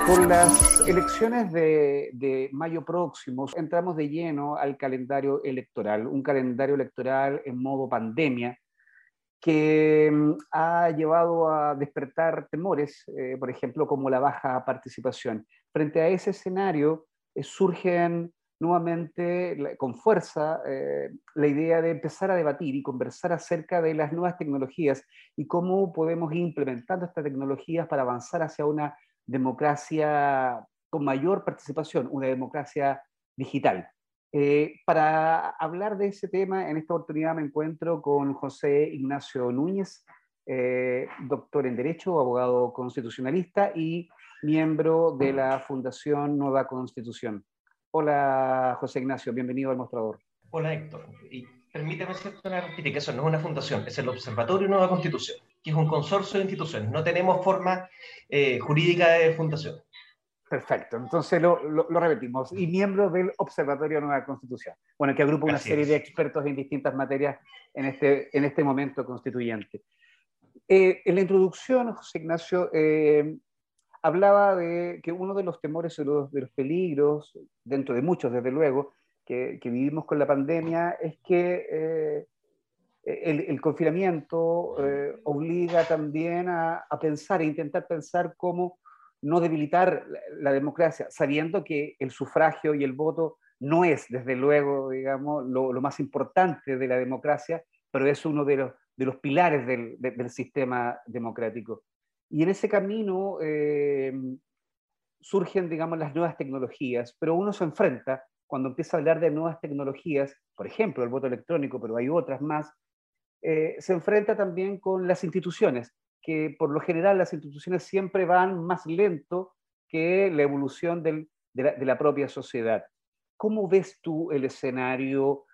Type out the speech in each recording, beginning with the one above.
Con las elecciones de mayo próximo, entramos de lleno al calendario electoral, un calendario electoral en modo pandemia que ha llevado a despertar temores, por ejemplo, como la baja participación. Frente a ese escenario, surgen nuevamente con fuerza la idea de empezar a debatir y conversar acerca de las nuevas tecnologías y cómo podemos ir implementando estas tecnologías para avanzar hacia una democracia con mayor participación, una democracia digital. Para hablar de ese tema, en esta oportunidad me encuentro con José Ignacio Núñez, doctor en Derecho, abogado constitucionalista y miembro de la Fundación Nueva Constitución. Hola, José Ignacio, bienvenido al mostrador. Hola, Héctor. Y permítame hacerte una rectificación, no es una fundación, es el Observatorio Nueva Constitución, que es un consorcio de instituciones. No tenemos forma jurídica de fundación. Perfecto, entonces lo repetimos. Y miembro del Observatorio Nueva Constitución. Bueno, que agrupa una Así serie de es. expertos en distintas materias en este momento constituyente. En la introducción, José Ignacio, hablaba de que uno de los temores y de los peligros, dentro de muchos, desde luego, que vivimos con la pandemia, es que el confinamiento obliga también a pensar, a intentar pensar cómo no debilitar la democracia, sabiendo que el sufragio y el voto no es, desde luego, digamos, lo más importante de la democracia, pero es uno de los pilares del sistema democrático. Y en ese camino surgen, digamos, las nuevas tecnologías, pero uno se enfrenta, cuando empieza a hablar de nuevas tecnologías, por ejemplo, el voto electrónico, pero hay otras más, se enfrenta también con las instituciones, que por lo general las instituciones siempre van más lento que la evolución de la propia sociedad. ¿Cómo ves tú el escenario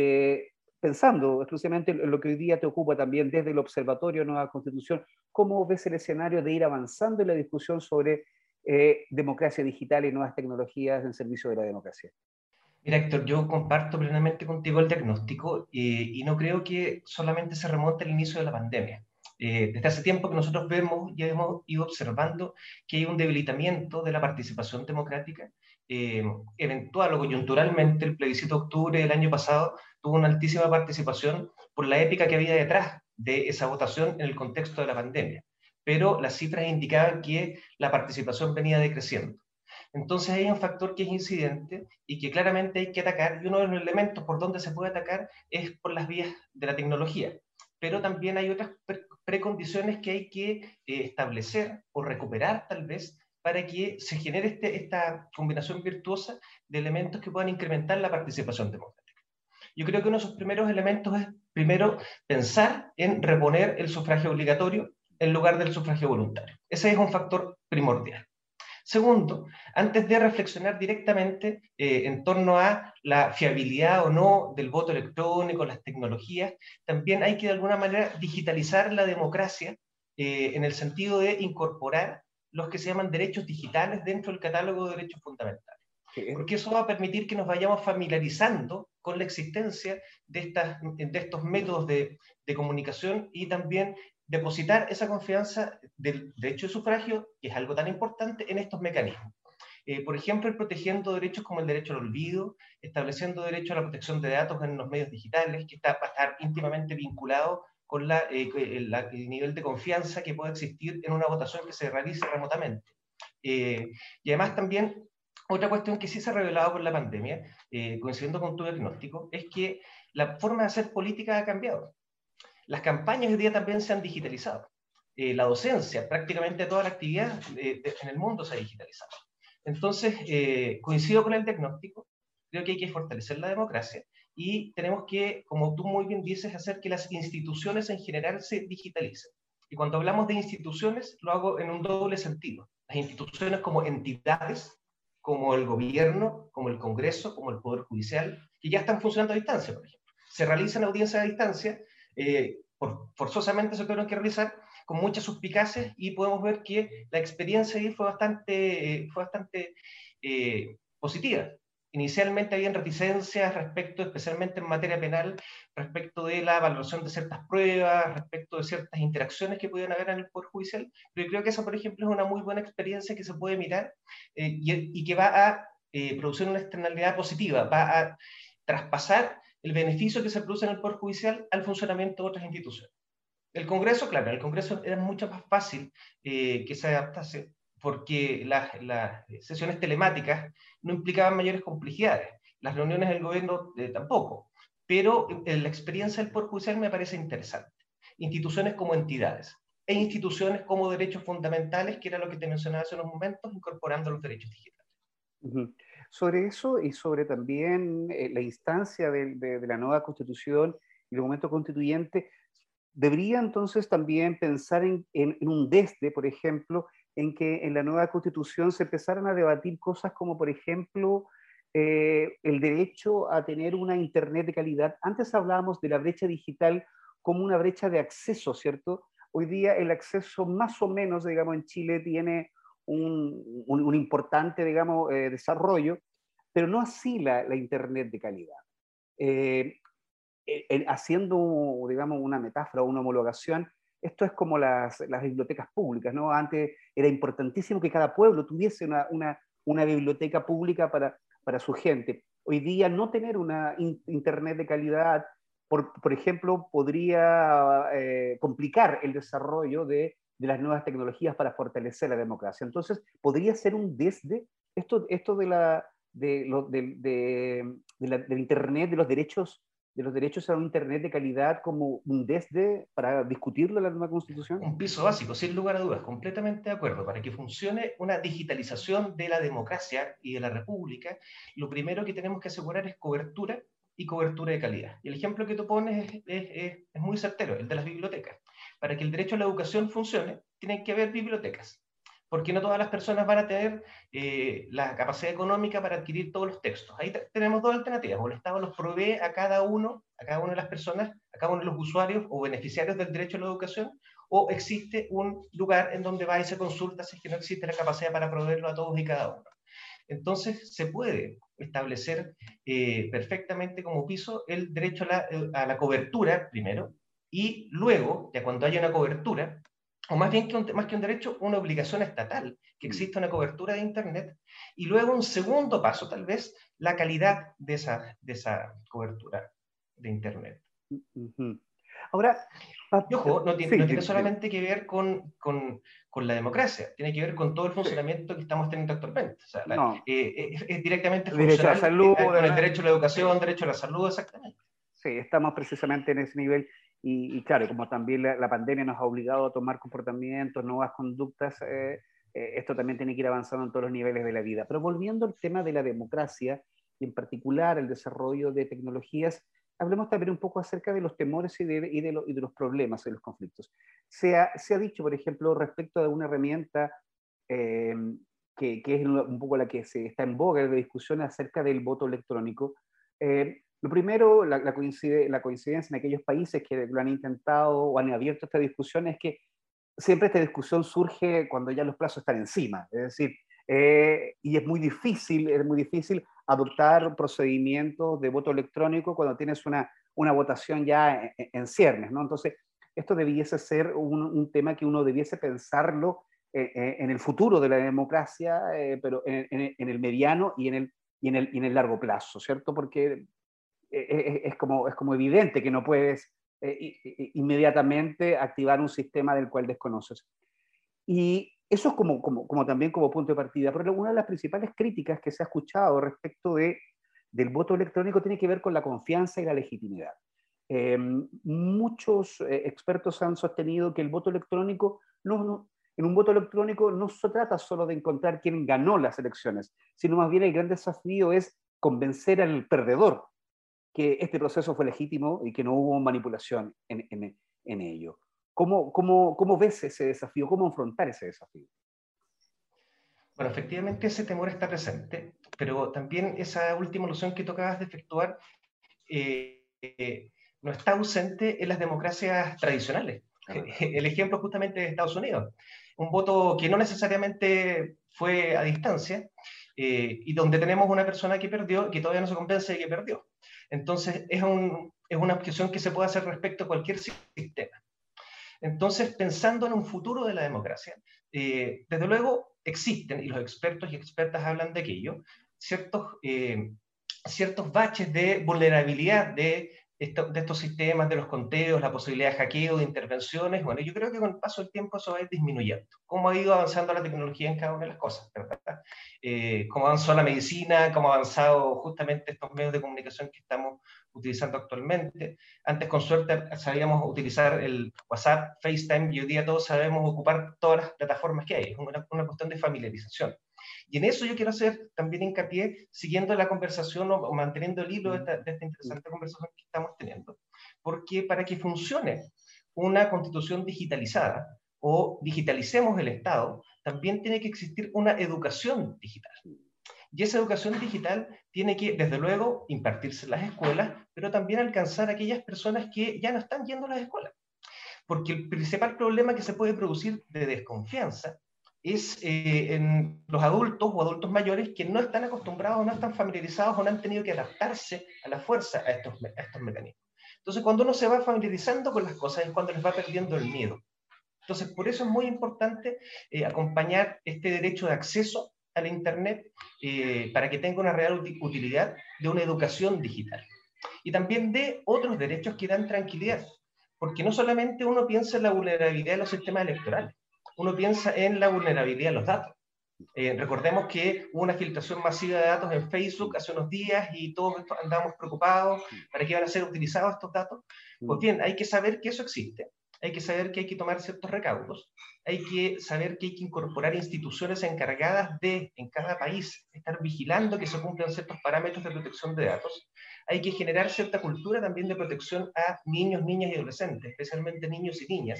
pensando exclusivamente en lo que hoy día te ocupa también desde el Observatorio Nueva Constitución, cómo ves el escenario de ir avanzando en la discusión sobre democracia digital y nuevas tecnologías en servicio de la democracia? Mira, Héctor, yo comparto plenamente contigo el diagnóstico y no creo que solamente se remonte al inicio de la pandemia. Desde hace tiempo que nosotros vemos y hemos ido observando que hay un debilitamiento de la participación democrática. Eventual o coyunturalmente, el plebiscito de octubre del año pasado tuvo una altísima participación por la épica que había detrás de esa votación en el contexto de la pandemia. Pero las cifras indicaban que la participación venía decreciendo. Entonces hay un factor que es incidente y que claramente hay que atacar, y uno de los elementos por donde se puede atacar es por las vías de la tecnología. Pero también hay otras precondiciones que hay que establecer o recuperar tal vez para que se genere esta combinación virtuosa de elementos que puedan incrementar la participación democrática. Yo creo que uno de esos primeros elementos es, primero, pensar en reponer el sufragio obligatorio en lugar del sufragio voluntario. Ese es un factor primordial. Segundo, antes de reflexionar directamente en torno a la fiabilidad o no del voto electrónico, las tecnologías, también hay que de alguna manera digitalizar la democracia en el sentido de incorporar los que se llaman derechos digitales dentro del catálogo de derechos fundamentales. Sí. Porque eso va a permitir que nos vayamos familiarizando con la existencia de estos métodos de comunicación y también depositar esa confianza del derecho de sufragio, que es algo tan importante, en estos mecanismos. Por ejemplo, protegiendo derechos como el derecho al olvido, estableciendo derecho a la protección de datos en los medios digitales, que va a estar íntimamente vinculado con el nivel de confianza que puede existir en una votación que se realice remotamente. Y además también otra cuestión que sí se ha revelado con la pandemia, coincidiendo con tu diagnóstico, es que la forma de hacer política ha cambiado. Las campañas hoy día también se han digitalizado. La docencia, prácticamente toda la actividad en el mundo se ha digitalizado. Entonces, coincido con el diagnóstico, creo que hay que fortalecer la democracia y tenemos que, como tú muy bien dices, hacer que las instituciones en general se digitalicen. Y cuando hablamos de instituciones, lo hago en un doble sentido. Las instituciones como entidades, como el gobierno, como el Congreso, como el Poder Judicial, que ya están funcionando a distancia, por ejemplo. Se realizan audiencias a distancia, forzosamente se tuvieron que realizar con muchas suspicacias y podemos ver que la experiencia ahí fue bastante positiva. Inicialmente habían reticencias respecto, especialmente en materia penal, respecto de la valoración de ciertas pruebas, respecto de ciertas interacciones que podían haber en el Poder Judicial, pero yo creo que esa, por ejemplo, es una muy buena experiencia que se puede mirar y que va a producir una externalidad positiva, va a traspasar el beneficio que se produce en el Poder Judicial al funcionamiento de otras instituciones. El Congreso, claro, el Congreso era mucho más fácil que se adaptase porque las sesiones telemáticas no implicaban mayores complejidades. Las reuniones del gobierno tampoco. Pero la experiencia del Poder Judicial me parece interesante. Instituciones como entidades e instituciones como derechos fundamentales, que era lo que te mencionaba hace unos momentos, incorporando los derechos digitales. Uh-huh. Sobre eso y sobre también la instancia de la nueva constitución y el momento constituyente, debería entonces también pensar en un desde, por ejemplo, en que en la nueva constitución se empezaran a debatir cosas como, por ejemplo, el derecho a tener una internet de calidad. Antes hablábamos de la brecha digital como una brecha de acceso, ¿cierto? Hoy día el acceso más o menos, digamos, en Chile tiene un importante, digamos, desarrollo, pero no así la internet de calidad. Eh, Haciendo, digamos, una metáfora o una homologación, esto es como las bibliotecas públicas, ¿no? Antes era importantísimo que cada pueblo tuviese una biblioteca pública para su gente. Hoy día no tener una internet de calidad, por ejemplo, podría complicar el desarrollo de las nuevas tecnologías para fortalecer la democracia. Entonces, podría ser un desde esto del Internet, de los derechos a un Internet de calidad como un desde para discutirlo en la nueva Constitución? Un piso básico, sin lugar a dudas, completamente de acuerdo. Para que funcione una digitalización de la democracia y de la república, lo primero que tenemos que asegurar es cobertura y cobertura de calidad. Y el ejemplo que tú pones es muy certero, el de las bibliotecas. Para que el derecho a la educación funcione, tienen que haber bibliotecas, porque no todas las personas van a tener la capacidad económica para adquirir todos los textos. Ahí tenemos dos alternativas: o el Estado los provee a cada una de las personas, a cada uno de los usuarios o beneficiarios del derecho a la educación, o existe un lugar en donde va y se consulta si es que no existe la capacidad para proveerlo a todos y cada uno. Entonces, se puede establecer perfectamente como piso el derecho a la cobertura, primero, y luego, ya cuando haya una cobertura, o más bien más que un derecho, una obligación estatal, que exista una cobertura de Internet, y luego un segundo paso, tal vez, la calidad de esa cobertura de Internet. Uh-huh. Ahora, y ojo, no sí, tiene solamente que ver con la democracia, tiene que ver con todo el funcionamiento que estamos teniendo actualmente. O sea, no, es directamente derecho a la funcional salud, con el derecho a la educación, derecho a la salud, exactamente. sí, estamos precisamente en ese nivel y claro, como también la pandemia nos ha obligado a tomar comportamientos, nuevas conductas, esto también tiene que ir avanzando en todos los niveles de la vida. Pero volviendo al tema de la democracia y en particular el desarrollo de tecnologías, hablemos también un poco acerca de los temores y de los problemas y de los conflictos. Se ha dicho, por ejemplo, respecto de una herramienta eh, que es un poco la que se está en boga de discusión acerca del voto electrónico. Lo primero, la coincidencia en aquellos países que lo han intentado o han abierto esta discusión es que siempre esta discusión surge cuando ya los plazos están encima. Es decir, y es muy difícil adoptar procedimientos de voto electrónico cuando tienes una votación ya en ciernes, ¿no? Entonces, esto debiese ser un tema que uno debiese pensarlo en el futuro de la democracia, pero en el mediano y en el largo plazo, ¿cierto? Porque es como evidente que no puedes inmediatamente activar un sistema del cual desconoces. Y eso es también como punto de partida. Pero una de las principales críticas que se ha escuchado respecto del voto electrónico tiene que ver con la confianza y la legitimidad. Muchos expertos han sostenido que el voto electrónico en un voto electrónico no se trata solo de encontrar quién ganó las elecciones, sino más bien el gran desafío es convencer al perdedor que este proceso fue legítimo y que no hubo manipulación en ello. ¿Cómo ves ese desafío? ¿Cómo afrontar ese desafío? Bueno, efectivamente ese temor está presente, pero también esa última ilusión que tú acabas de efectuar no está ausente en las democracias tradicionales. El ejemplo justamente de Estados Unidos. un voto que no necesariamente fue a distancia, y donde tenemos una persona que perdió, que todavía no se convence de que perdió. Entonces, es una objeción que se puede hacer respecto a cualquier sistema. Entonces, pensando en un futuro de la democracia, desde luego existen, y los expertos y expertas hablan de aquello, ciertos baches de vulnerabilidad de estos sistemas, de los conteos, la posibilidad de hackeo, de intervenciones. Bueno, yo creo que con el paso del tiempo eso va a ir disminuyendo. Cómo ha ido avanzando la tecnología en cada una de las cosas, ¿verdad? Cómo avanzó la medicina, cómo ha avanzado justamente estos medios de comunicación que estamos utilizando actualmente. Antes, con suerte, sabíamos utilizar el WhatsApp, FaceTime, y hoy día todos sabemos ocupar todas las plataformas que hay. Es una cuestión de familiarización. Y en eso yo quiero hacer también hincapié, siguiendo la conversación o manteniendo el hilo de esta interesante conversación que estamos teniendo, porque para que funcione una constitución digitalizada o digitalicemos el Estado, también tiene que existir una educación digital. Y esa educación digital tiene que, desde luego, impartirse en las escuelas, pero también alcanzar a aquellas personas que ya no están yendo a las escuelas. Porque el principal problema que se puede producir de desconfianza es en los adultos o adultos mayores que no están acostumbrados, no están familiarizados o no han tenido que adaptarse a la fuerza a estos mecanismos. Entonces, cuando uno se va familiarizando con las cosas es cuando les va perdiendo el miedo. Entonces, por eso es muy importante acompañar este derecho de acceso a la Internet para que tenga una real utilidad de una educación digital. Y también de otros derechos que dan tranquilidad, porque no solamente uno piensa en la vulnerabilidad de los sistemas electorales, uno piensa en la vulnerabilidad de los datos. Recordemos que hubo una filtración masiva de datos en Facebook hace unos días y todos andamos preocupados para qué van a ser utilizados estos datos. Pues bien, hay que saber que eso existe, hay que saber que hay que tomar ciertos recaudos, hay que saber que hay que incorporar instituciones encargadas de, en cada país, estar vigilando que se cumplan ciertos parámetros de protección de datos. Hay que generar cierta cultura también de protección a niños, niñas y adolescentes, especialmente niños y niñas,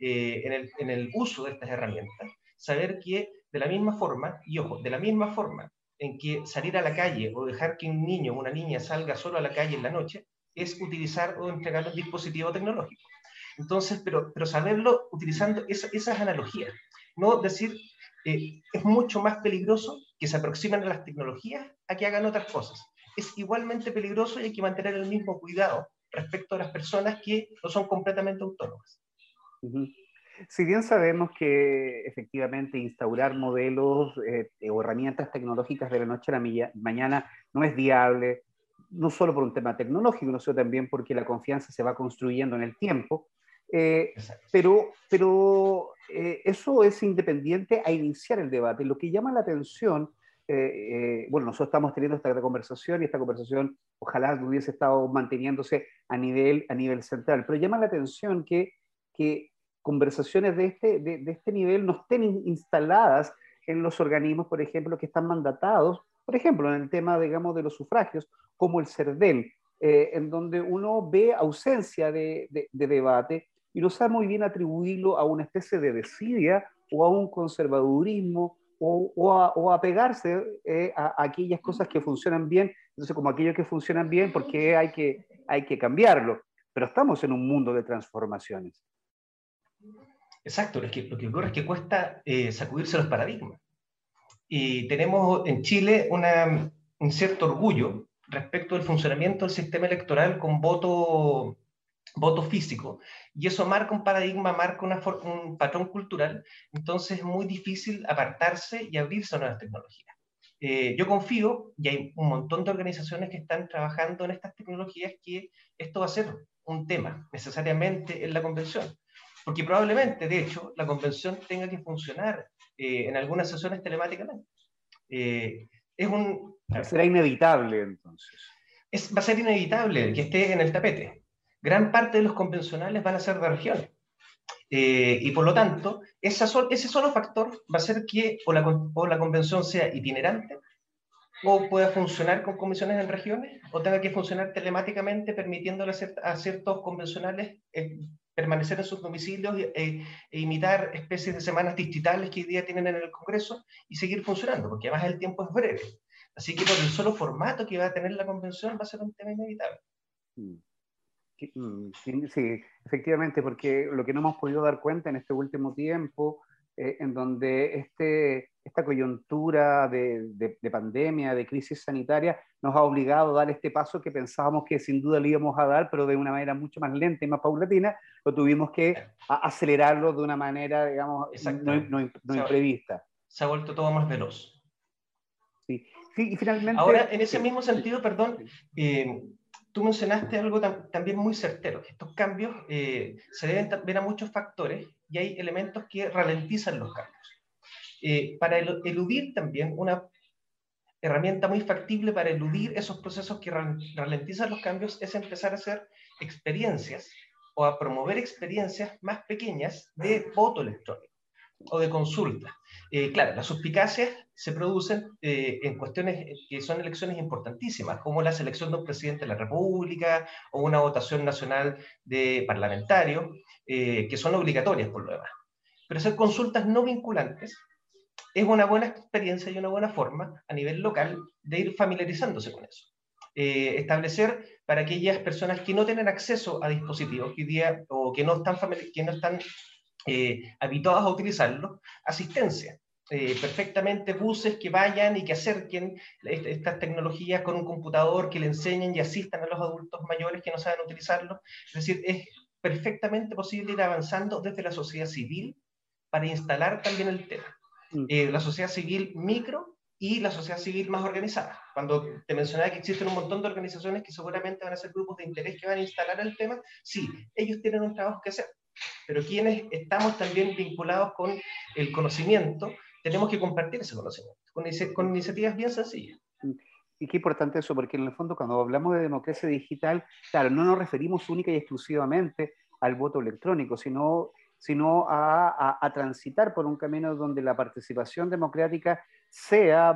en el uso de estas herramientas. Saber que de la misma forma, y ojo, de la misma forma en que salir a la calle o dejar que un niño o una niña salga solo a la calle en la noche, es utilizar o entregar un dispositivo tecnológico. Entonces, pero saberlo utilizando esas analogías, no decir, es mucho más peligroso que se aproximen a las tecnologías a que hagan otras cosas. Es igualmente peligroso y hay que mantener el mismo cuidado respecto a las personas que no son completamente autónomas. Si bien sabemos que efectivamente instaurar modelos o herramientas tecnológicas de la noche a la mañana no es viable, no solo por un tema tecnológico, sino también porque la confianza se va construyendo en el tiempo, pero eso es independiente a iniciar el debate. Lo que llama la atención, bueno, nosotros estamos teniendo esta conversación y esta conversación ojalá hubiese estado manteniéndose a nivel central, pero llama la atención que conversaciones de este nivel no estén instaladas en los organismos, por ejemplo, que están mandatados, por ejemplo, en el tema, digamos, de los sufragios, como el CERVEL, en donde uno ve ausencia de debate y no sabe muy bien atribuirlo a una especie de desidia o a un conservadurismo o a pegarse a aquellas cosas que funcionan bien. Entonces, como aquellos que funcionan bien, ¿por qué hay que cambiarlo? Pero estamos en un mundo de transformaciones. Exacto, lo que ocurre es que cuesta sacudirse los paradigmas. Y tenemos en Chile un cierto orgullo respecto al funcionamiento del sistema electoral con voto físico, y eso marca un paradigma, marca un patrón cultural, entonces es muy difícil apartarse y abrirse a nuevas tecnologías. Yo confío, y hay un montón de organizaciones que están trabajando en estas tecnologías, que esto va a ser un tema necesariamente en la convención, porque probablemente, de hecho, la convención tenga que funcionar en algunas sesiones telemáticamente. Es un... Será inevitable, entonces. Va a ser inevitable que esté en el tapete. Gran parte de los convencionales van a ser de regiones. Y por lo tanto, ese solo factor va a hacer que o la convención sea itinerante, o pueda funcionar con comisiones en regiones, o tenga que funcionar telemáticamente, permitiéndole a ciertos convencionales permanecer en sus domicilios e imitar especies de semanas distritales que hoy día tienen en el Congreso y seguir funcionando, porque además el tiempo es breve. Así que por el solo formato que va a tener la convención va a ser un tema inevitable. Sí, efectivamente, porque lo que no hemos podido dar cuenta en este último tiempo en donde esta coyuntura de pandemia, de crisis sanitaria, nos ha obligado a dar este paso que pensábamos que sin duda le íbamos a dar, pero de una manera mucho más lenta y más paulatina, lo tuvimos que acelerarlo de una manera, digamos, no imprevista. Se ha vuelto todo más veloz. Sí, sí, y finalmente... Ahora, en ese mismo sentido, perdón, tú mencionaste algo también muy certero. Estos cambios se deben ver a muchos factores y hay elementos que ralentizan los cambios. Para eludir también una herramienta muy factible para eludir esos procesos que ralentizan los cambios es empezar a hacer experiencias o a promover experiencias más pequeñas de voto electrónico o de consulta. Claro, las suspicacias se producen en cuestiones que son elecciones importantísimas, como la selección de un presidente de la República o una votación nacional de parlamentarios, que son obligatorias por lo demás. Pero hacer consultas no vinculantes es una buena experiencia y una buena forma a nivel local de ir familiarizándose con eso. Establecer para aquellas personas que no tienen acceso a dispositivos que hoy día, o que no están habituados a utilizarlo, asistencia. Perfectamente buses que vayan y que acerquen estas tecnologías con un computador, que le enseñen y asistan a los adultos mayores que no saben utilizarlo. Es decir, es perfectamente posible ir avanzando desde la sociedad civil para instalar también el tema. La sociedad civil micro y la sociedad civil más organizada. Cuando te mencionaba que existen un montón de organizaciones que seguramente van a ser grupos de interés que van a instalar el tema, sí, ellos tienen un trabajo que hacer. Pero quienes estamos también vinculados con el conocimiento, tenemos que compartir ese conocimiento con iniciativas bien sencillas. Y qué importante eso, porque en el fondo cuando hablamos de democracia digital, claro, no nos referimos única y exclusivamente al voto electrónico, sino a transitar por un camino donde la participación democrática sea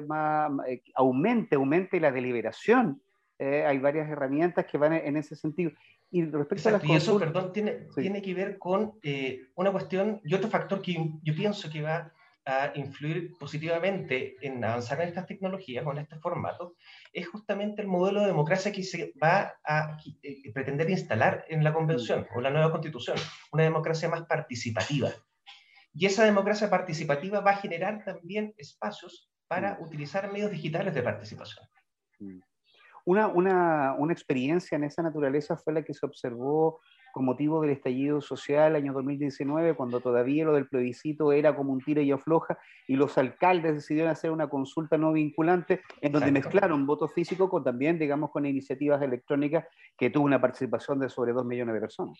aumente la deliberación. Hay varias herramientas que van en ese sentido. Y respecto a las consultas, y eso, perdón, sí, tiene que ver con una cuestión y otro factor que yo pienso que va a influir positivamente en avanzar en estas tecnologías o en este formato, es justamente el modelo de democracia que se va a pretender instalar en la convención o la nueva constitución, una democracia más participativa. Y esa democracia participativa va a generar también espacios para utilizar medios digitales de participación. Una experiencia en esa naturaleza fue la que se observó con motivo del estallido social año 2019, cuando todavía lo del plebiscito era como un tira y afloja, y los alcaldes decidieron hacer una consulta no vinculante, en donde mezclaron voto físico con también, digamos, con iniciativas electrónicas que tuvo una participación de sobre 2 millones de personas.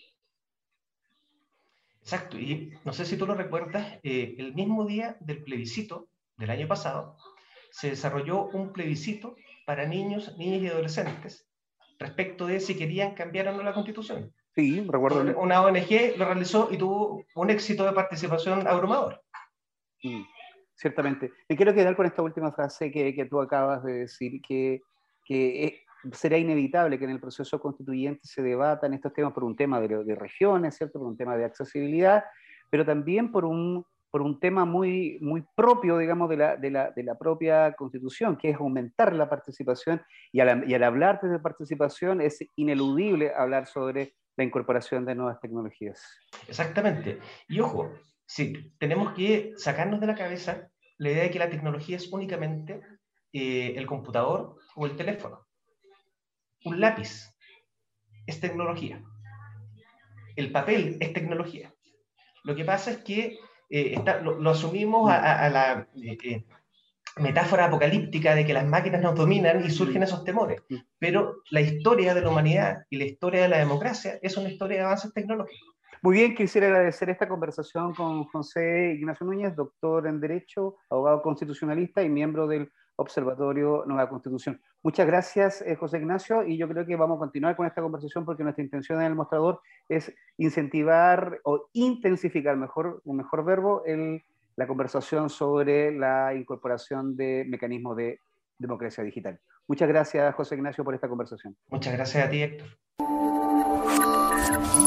Exacto, y no sé si tú lo recuerdas, el mismo día del plebiscito del año pasado, se desarrolló un plebiscito para niños, niñas y adolescentes respecto de si querían cambiar o no la Constitución. Sí, recuerdo. Una ONG lo realizó y tuvo un éxito de participación abrumador. Ciertamente. Me quiero quedar con esta última frase que tú acabas de decir, que será inevitable que en el proceso constituyente se debatan estos temas por un tema de regiones, ¿cierto? Por un tema de accesibilidad, pero también por un tema muy, muy propio, digamos, de la propia Constitución, que es aumentar la participación, y al hablar de participación es ineludible hablar sobre la incorporación de nuevas tecnologías. Exactamente. Y ojo, sí, tenemos que sacarnos de la cabeza la idea de que la tecnología es únicamente el computador o el teléfono. Un lápiz es tecnología. El papel es tecnología. Lo que pasa es que lo asumimos a la metáfora apocalíptica de que las máquinas nos dominan y surgen esos temores. Pero la historia de la humanidad y la historia de la democracia es una historia de avances tecnológicos. Muy bien, quisiera agradecer esta conversación con José Ignacio Núñez, doctor en Derecho, abogado constitucionalista y miembro del Observatorio Nueva Constitución. Muchas gracias, José Ignacio, y yo creo que vamos a continuar con esta conversación porque nuestra intención en el mostrador es incentivar o intensificar, un mejor verbo, la conversación sobre la incorporación de mecanismos de democracia digital. Muchas gracias, José Ignacio, por esta conversación. Muchas gracias a ti, Héctor.